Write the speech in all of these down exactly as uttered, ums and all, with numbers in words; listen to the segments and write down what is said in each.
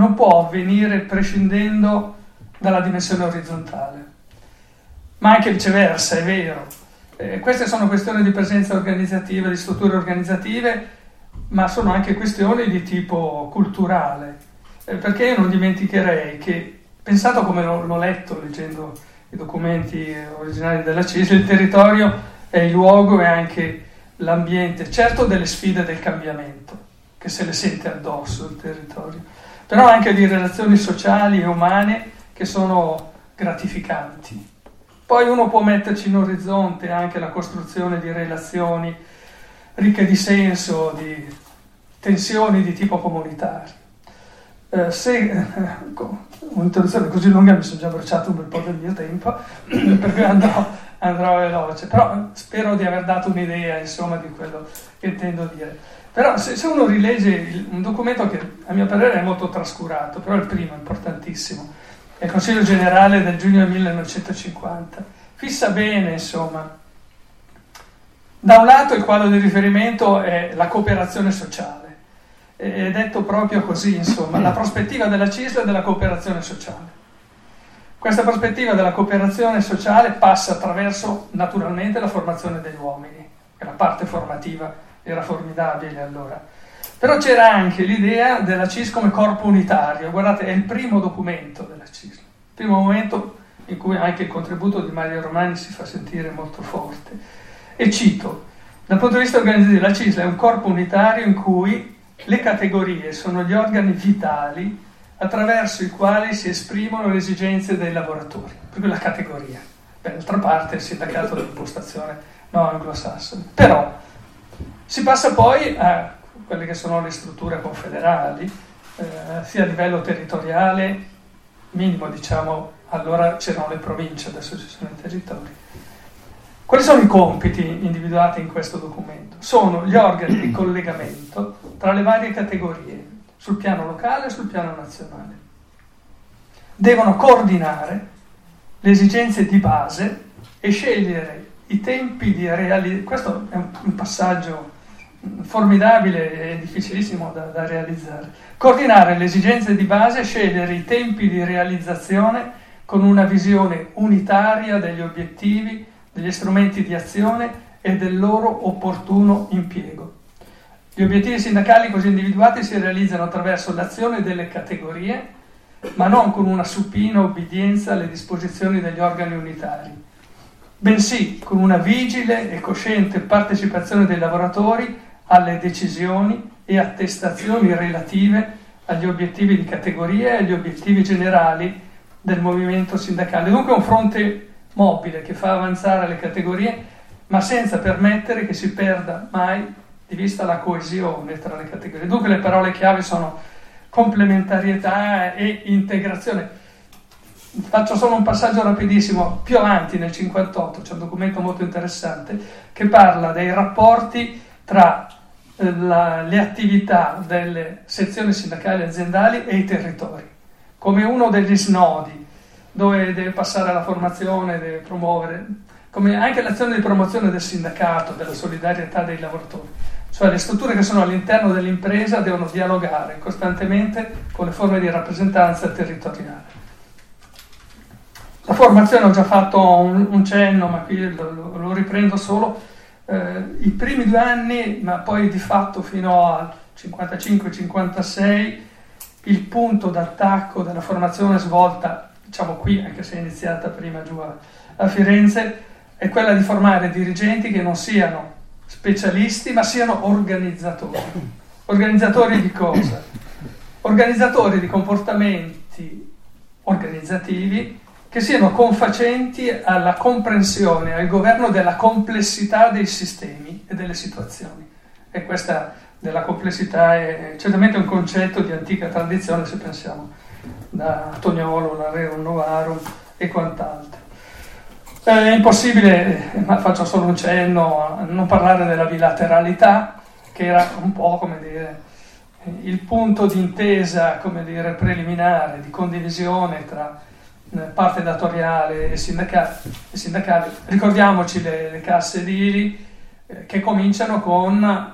non può avvenire prescindendo dalla dimensione orizzontale, ma anche viceversa, è vero. Eh, queste sono questioni di presenza organizzativa, di strutture organizzative, ma sono anche questioni di tipo culturale, eh, perché io non dimenticherei che, pensato come l'ho, l'ho letto leggendo i documenti originali della C I S L, il territorio è il luogo e anche l'ambiente, certo delle sfide del cambiamento, che se le sente addosso il territorio, però anche di relazioni sociali e umane che sono gratificanti. Poi uno può metterci in orizzonte anche la costruzione di relazioni ricche di senso, di tensioni di tipo comunitario. Eh, se eh, un'introduzione così lunga mi sono già bruciato un bel po' del mio tempo, per cui andrò, andrò veloce, però spero di aver dato un'idea, insomma, di quello che intendo dire. Però se, se uno rilegge il, un documento che a mio parere è molto trascurato, però è il primo, importantissimo, è il Consiglio Generale del giugno millenovecentocinquanta, fissa bene, insomma, da un lato il quadro di riferimento è la cooperazione sociale, è detto proprio così, insomma, la prospettiva della C I S L e della cooperazione sociale. Questa prospettiva della cooperazione sociale passa attraverso, naturalmente, la formazione degli uomini, che la parte formativa era formidabile allora. Però c'era anche l'idea della C I S L come corpo unitario. Guardate, è il primo documento della C I S L, il primo momento in cui anche il contributo di Mario Romani si fa sentire molto forte. E cito, dal punto di vista organizzativo, la C I S L è un corpo unitario in cui le categorie sono gli organi vitali attraverso i quali si esprimono le esigenze dei lavoratori, proprio la categoria. Beh, d'altra parte il sindacato dell'impostazione no, anglosassone. Però si passa poi a quelle che sono le strutture confederali, eh, sia a livello territoriale, minimo diciamo, allora c'erano le province, adesso ci sono i territori. Quali sono i compiti individuati in questo documento? Sono gli organi di collegamento tra le varie categorie, sul piano locale e sul piano nazionale. Devono coordinare le esigenze di base e scegliere i tempi di realizzazione. Questo è un passaggio formidabile e difficilissimo da, da realizzare. Coordinare le esigenze di base e scegliere i tempi di realizzazione con una visione unitaria degli obiettivi, degli strumenti di azione e del loro opportuno impiego. Gli obiettivi sindacali così individuati si realizzano attraverso l'azione delle categorie, ma non con una supina obbedienza alle disposizioni degli organi unitari, bensì con una vigile e cosciente partecipazione dei lavoratori alle decisioni e attestazioni relative agli obiettivi di categoria e agli obiettivi generali del movimento sindacale. Dunque un fronte mobile che fa avanzare le categorie, ma senza permettere che si perda mai di vista la coesione tra le categorie. Dunque le parole chiave sono complementarietà e integrazione. Faccio solo un passaggio rapidissimo. Più avanti, nel cinquantotto, c'è un documento molto interessante che parla dei rapporti tra la, le attività delle sezioni sindacali aziendali e i territori, come uno degli snodi dove deve passare la formazione, deve promuovere, come anche l'azione di promozione del sindacato, della solidarietà dei lavoratori. Cioè le strutture che sono all'interno dell'impresa devono dialogare costantemente con le forme di rappresentanza territoriale. La formazione, ho già fatto un, un cenno, ma qui lo, lo, lo riprendo solo, eh, i primi due anni, ma poi di fatto fino al cinquantacinque cinquantasei, il punto d'attacco della formazione svolta, diciamo qui, anche se è iniziata prima giù a, a Firenze, è quella di formare dirigenti che non siano specialisti, ma siano organizzatori. Organizzatori di cosa? Organizzatori di comportamenti organizzativi che siano confacenti alla comprensione, al governo della complessità dei sistemi e delle situazioni. E questa della complessità è certamente un concetto di antica tradizione, se pensiamo da Toniolo, la Rerum Novarum e quant'altro. È impossibile, ma faccio solo un cenno, a non parlare della bilateralità, che era un po', come dire, il punto di intesa, come dire, preliminare, di condivisione tra parte datoriale e sindacale. E sindacale. Ricordiamoci le, le casse edili eh, che cominciano con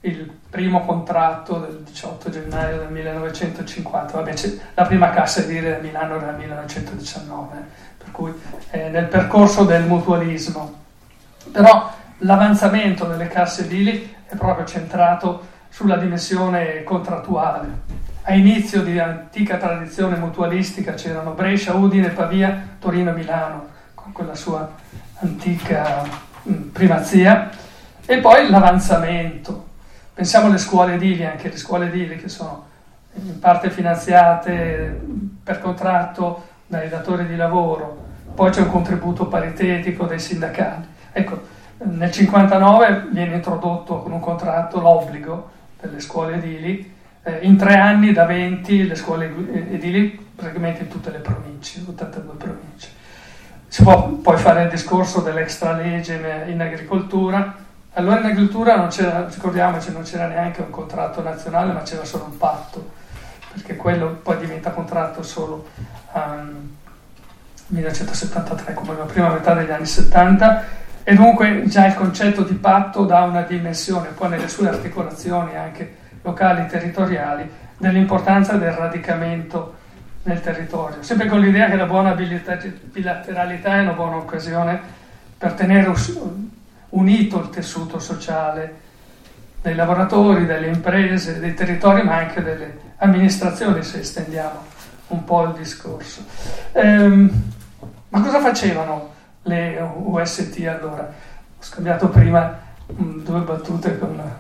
il primo contratto del diciotto gennaio del millenovecentocinquanta, vabbè, la prima cassa edile a Milano era del millenovecentodiciannove, per cui è nel percorso del mutualismo. Però l'avanzamento delle casse edili è proprio centrato sulla dimensione contrattuale. A inizio di antica tradizione mutualistica c'erano Brescia, Udine, Pavia, Torino e Milano, con quella sua antica mh, primazia, e poi l'avanzamento. Pensiamo alle scuole edili, anche le scuole edili che sono in parte finanziate per contratto dai datori di lavoro, poi c'è un contributo paritetico dai sindacati. Ecco, nel cinquantanove viene introdotto con un contratto l'obbligo delle scuole edili, eh, in tre anni da venti le scuole edili praticamente in tutte le province, ottantadue province. Si può poi fare il discorso dell'extra legge in agricoltura. Allora in agricoltura non c'era, ricordiamoci, non c'era neanche un contratto nazionale, ma c'era solo un patto, perché quello poi diventa contratto solo nel millenovecentosettantatré, come la prima metà degli anni settanta, e dunque già il concetto di patto dà una dimensione, poi nelle sue articolazioni anche locali e territoriali, dell'importanza del radicamento nel territorio, sempre con l'idea che la buona bilateralità è una buona occasione per tenere unito il tessuto sociale dei lavoratori, delle imprese, dei territori, ma anche delle amministrazioni, se estendiamo un po' il discorso. Ehm, ma cosa facevano le U S T allora? Ho scambiato prima mh, due battute con la,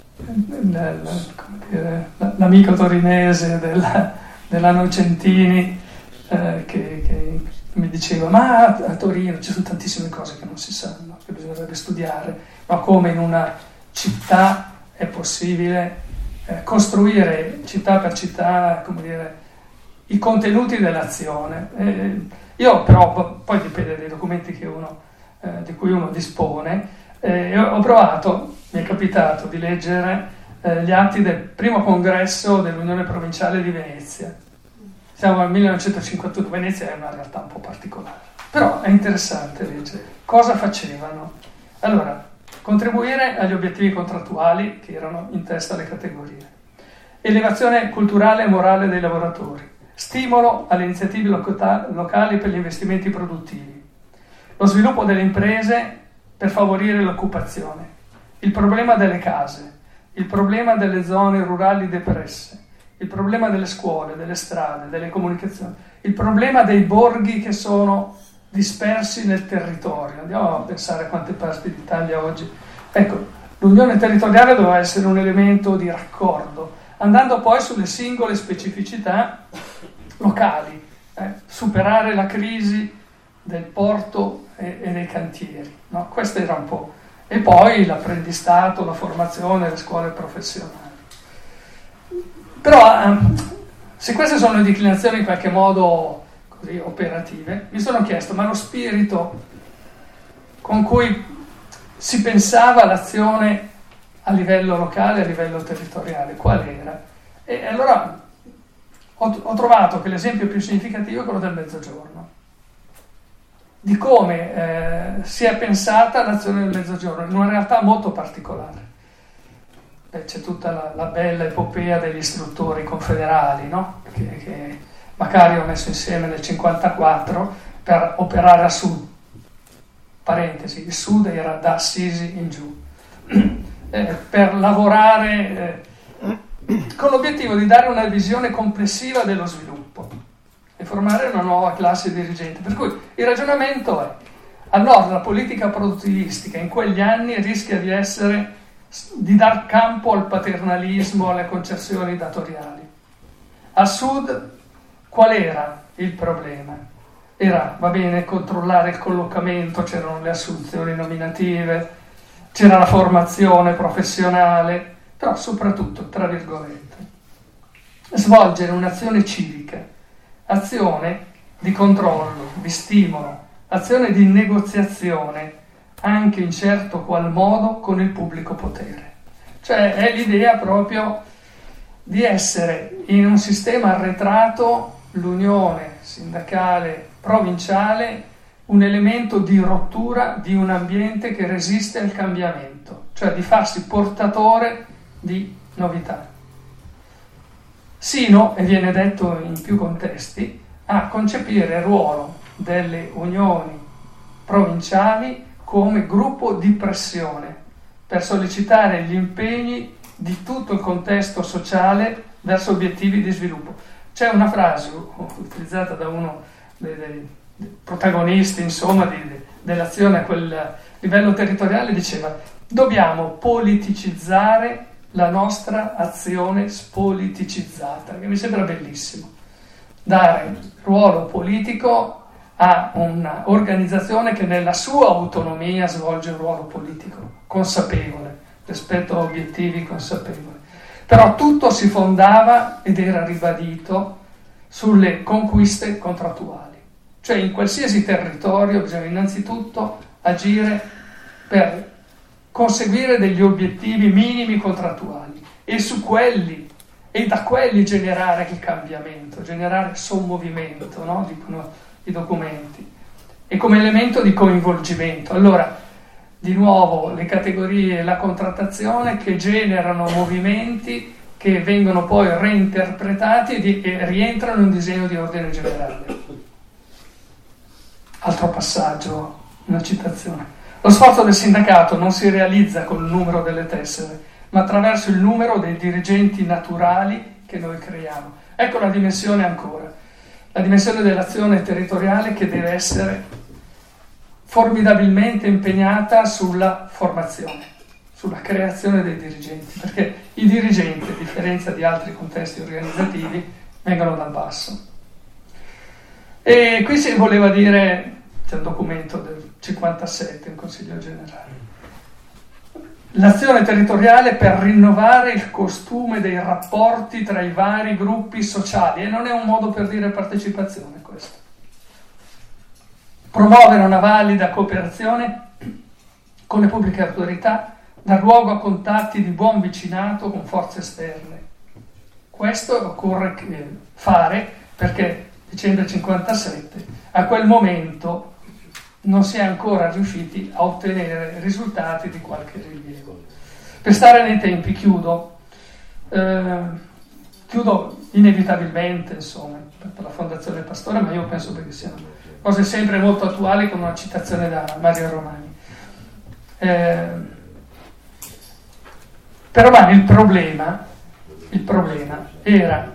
la, la, come dire, la, l'amico torinese della, della Nocentini, eh, che, che mi diceva: ma a Torino ci sono tantissime cose che non si sanno, che bisognerebbe studiare, ma come in una città è possibile eh, costruire città per città, come dire, i contenuti dell'azione. Eh, io però, poi dipende dai documenti che uno, eh, di cui uno dispone, eh, ho provato, mi è capitato di leggere eh, gli atti del primo congresso dell'Unione Provinciale di Venezia. Siamo nel millenovecentocinquantotto, Venezia è una realtà un po' particolare, però è interessante leggere cosa facevano. Allora, contribuire agli obiettivi contrattuali che erano in testa alle categorie, elevazione culturale e morale dei lavoratori, stimolo alle iniziative locali per gli investimenti produttivi, lo sviluppo delle imprese per favorire l'occupazione, il problema delle case, il problema delle zone rurali depresse, il problema delle scuole, delle strade, delle comunicazioni, il problema dei borghi che sono dispersi nel territorio. Andiamo a pensare a quante parti d'Italia oggi. Ecco, l'unione territoriale doveva essere un elemento di raccordo, andando poi sulle singole specificità locali, eh, superare la crisi del porto e, e dei cantieri, no? Questo era un po'. E poi l'apprendistato, la formazione, le scuole professionali. Però ehm, se queste sono le declinazioni in qualche modo così operative, mi sono chiesto: ma lo spirito con cui si pensava l'azione a livello locale, a livello territoriale, qual era? E allora ho, ho trovato che l'esempio più significativo è quello del Mezzogiorno, di come eh, si è pensata l'azione del Mezzogiorno in una realtà molto particolare. Beh, c'è tutta la, la bella epopea degli istruttori confederali, no? che, che Macario ha messo insieme nel cinquantaquattro per operare a sud. Parentesi, il sud era da Assisi in giù, eh, per lavorare eh, con l'obiettivo di dare una visione complessiva dello sviluppo e formare una nuova classe dirigente. Per cui il ragionamento è: al nord la politica produttivistica in quegli anni rischia di essere di dar campo al paternalismo, alle concessioni datoriali. A sud qual era il problema? Era, va bene, controllare il collocamento, c'erano le assunzioni nominative, c'era la formazione professionale, però soprattutto, tra virgolette, svolgere un'azione civica, azione di controllo, di stimolo, azione di negoziazione, anche in certo qual modo con il pubblico potere. Cioè è l'idea proprio di essere in un sistema arretrato, l'unione sindacale provinciale, un elemento di rottura di un ambiente che resiste al cambiamento, cioè di farsi portatore di novità. Sino, e viene detto in più contesti, a concepire il ruolo delle unioni provinciali come gruppo di pressione per sollecitare gli impegni di tutto il contesto sociale verso obiettivi di sviluppo. C'è una frase utilizzata da uno dei, dei, dei protagonisti, insomma, di, de, dell'azione a quel livello territoriale, diceva: dobbiamo politicizzare la nostra azione spoliticizzata, che mi sembra bellissimo. Dare ruolo politico a un'organizzazione che nella sua autonomia svolge un ruolo politico consapevole rispetto a obiettivi consapevoli. Però tutto si fondava ed era ribadito sulle conquiste contrattuali. Cioè in qualsiasi territorio bisogna innanzitutto agire per conseguire degli obiettivi minimi contrattuali e su quelli e da quelli generare il cambiamento, generare sommovimento, no? Dicono i documenti, e come elemento di coinvolgimento. Allora, di nuovo, le categorie e la contrattazione che generano movimenti che vengono poi reinterpretati e, di, e rientrano in un disegno di ordine generale. Altro passaggio, una citazione. Lo sforzo del sindacato non si realizza col numero delle tessere, ma attraverso il numero dei dirigenti naturali che noi creiamo. Ecco la dimensione ancora, la dimensione dell'azione territoriale che deve essere formidabilmente impegnata sulla formazione, sulla creazione dei dirigenti, perché i dirigenti, a differenza di altri contesti organizzativi, vengono dal basso. E qui si voleva dire, c'è un documento del cinquantasette, un Consiglio Generale, l'azione territoriale per rinnovare il costume dei rapporti tra i vari gruppi sociali, e non è un modo per dire partecipazione questo. Promuovere una valida cooperazione con le pubbliche autorità, dar luogo a contatti di buon vicinato con forze esterne. Questo occorre fare perché dicembre cinquantasette, a quel momento non si è ancora riusciti a ottenere risultati di qualche rilievo. Per stare nei tempi, chiudo, eh, chiudo inevitabilmente, insomma, per la Fondazione Pastore, ma io penso che siano cose sempre molto attuali, con una citazione da Mario Romani. Eh, per Romani il problema, il problema era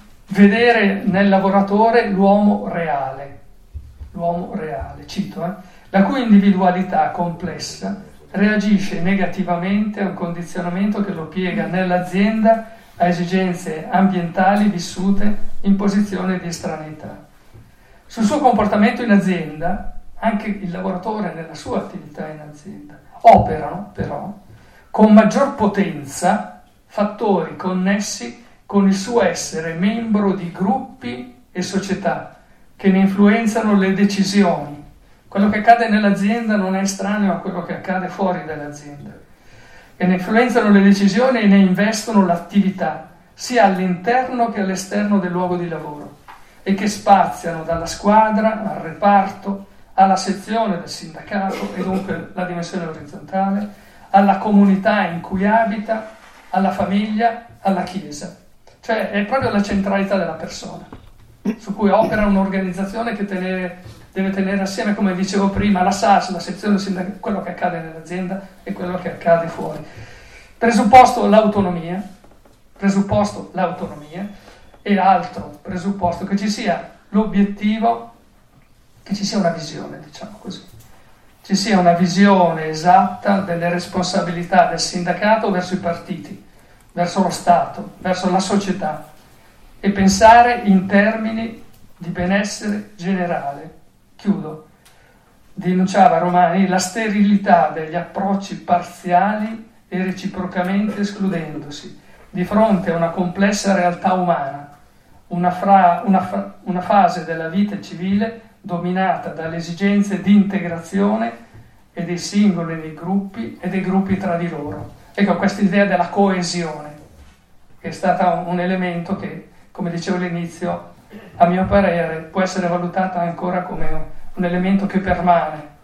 vedere nel lavoratore l'uomo reale, l'uomo reale, cito, eh, la cui individualità complessa reagisce negativamente a un condizionamento che lo piega nell'azienda a esigenze ambientali vissute in posizione di estraneità. Sul suo comportamento in azienda, anche il lavoratore nella sua attività in azienda, operano però con maggior potenza fattori connessi con il suo essere membro di gruppi e società che ne influenzano le decisioni. Quello che accade nell'azienda non è estraneo a quello che accade fuori dall'azienda, che ne influenzano le decisioni e ne investono l'attività, sia all'interno che all'esterno del luogo di lavoro, e che spaziano dalla squadra al reparto, alla sezione del sindacato, e dunque la dimensione orizzontale, alla comunità in cui abita, alla famiglia, alla chiesa. Cioè è proprio la centralità della persona, su cui opera un'organizzazione che tenere, deve tenere assieme, come dicevo prima, la S A S, la sezione sindacale, quello che accade nell'azienda e quello che accade fuori. Presupposto l'autonomia, presupposto l'autonomia e altro presupposto che ci sia l'obiettivo, che ci sia una visione, diciamo così, ci sia una visione esatta delle responsabilità del sindacato verso i partiti, verso lo Stato, verso la società, e pensare in termini di benessere generale. Chiudo. Denunciava Romani la sterilità degli approcci parziali e reciprocamente escludendosi di fronte a una complessa realtà umana, una, fra, una, fra, una fase della vita civile dominata dalle esigenze di integrazione e dei singoli nei gruppi e dei gruppi tra di loro. Ecco, questa idea della coesione, che è stata un, un elemento che, come dicevo all'inizio, a mio parere può essere valutata ancora come un, un elemento che permane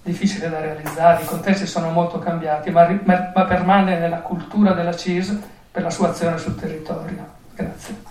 difficile da realizzare, i contesti sono molto cambiati, ma, ma, ma permane nella cultura della C I S per la sua azione sul territorio. Grazie.